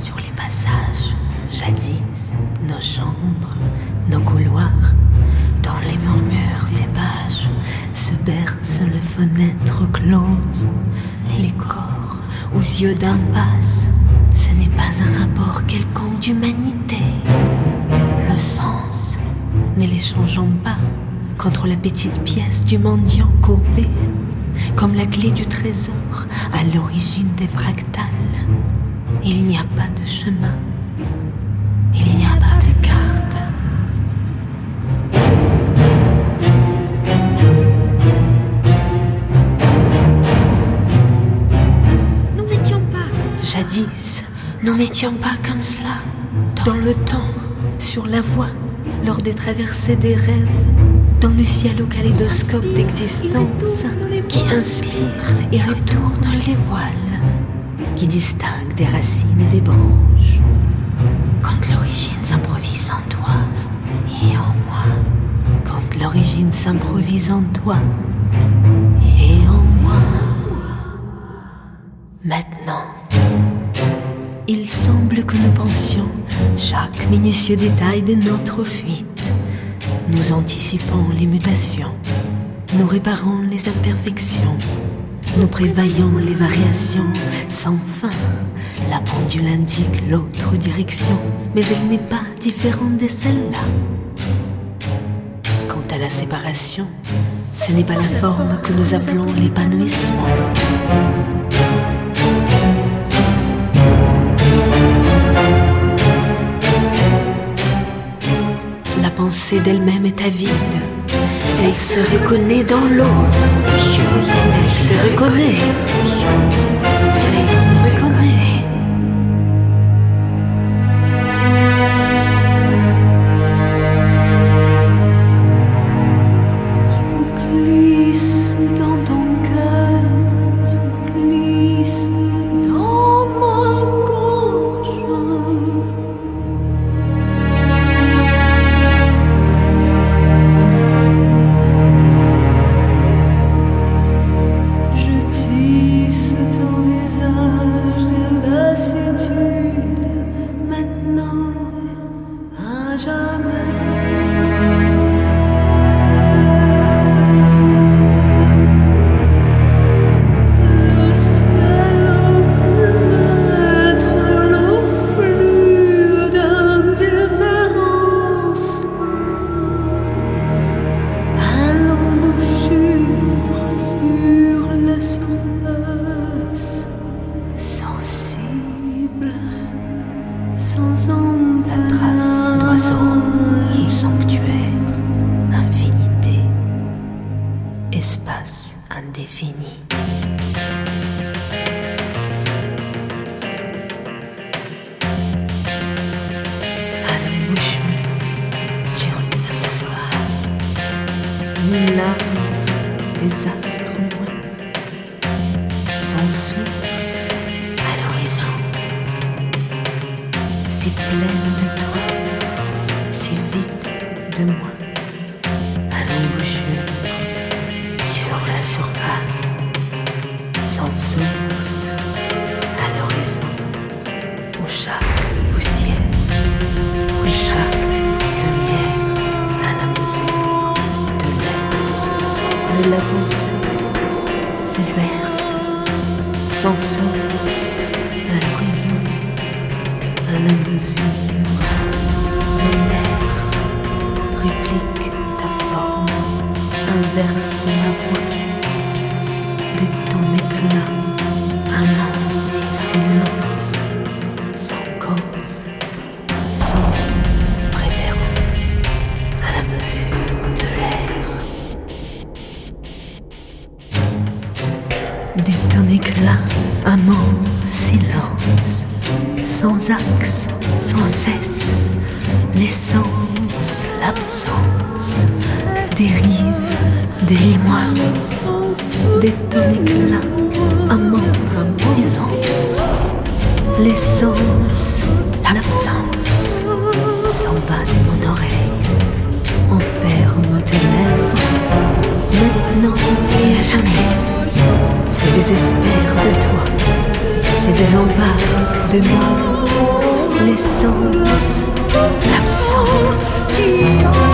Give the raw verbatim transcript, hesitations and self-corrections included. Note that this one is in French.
sur les passages, jadis, nos chambres, nos couloirs, dans les murmures des pages, se bercent les fenêtres closes, les corps aux yeux d'impasse. Ce n'est pas un rapport quelconque d'humanité. Le sens, ne les changeons pas contre la petite pièce du mendiant courbé, comme la clé du trésor à l'origine des fractales. Il n'y a pas de chemin, il n'y a pas de carte. Nous n'étions pas comme ça. Jadis, nous n'étions pas comme cela. Dans le temps, sur la voie, lors des traversées des rêves, dans le ciel au kaléidoscope d'existence qui inspire et retourne les voiles, qui distingue des racines et des branches. Quand l'origine s'improvise en toi et en moi, quand l'origine s'improvise en toi et en moi. Maintenant, il semble que nous pensions chaque minutieux détail de notre fuite. Nous anticipons les mutations, nous réparons les imperfections, nous prévoyons les variations sans fin. La pendule indique l'autre direction, mais elle n'est pas différente de celle-là. Quant à la séparation, ce n'est pas la forme que nous appelons l'épanouissement. La pensée d'elle-même est avide. Elle se reconnaît dans l'autre. Elle se reconnaît. Elle se reconnaît. Je glisse dans ton cœur. Tu glisses dans ma gorge. Sans empâtage, oiseau, sanctuaire, infinité, espace indéfini. À l'embouchure, sur la surface, une larme des astres loin, sans source à l'horizon. Si pleine de toi, si vide de moi, à l'embouchure, sur la surface, sans source, à l'horizon, où chaque poussière, où chaque lumière, à la mesure de l'air, de la pensée, s'éverse, sans source, à l'horizon, à la mesure de l'air, réplique ta forme, inverse ma voix, de ton éclat, immense silence, sans cause, sans préférence, à la mesure de l'air. De ton éclat, amant, silence, sans axe, sans cesse, l'essence, l'absence, dérive, délie-moi, de ton éclat, amant, silence, l'essence, l'absence, s'en va de mon oreille, enferme tes lèvres, maintenant et à jamais, se désespère de toi, se désempare de moi. l'essence, l'absence.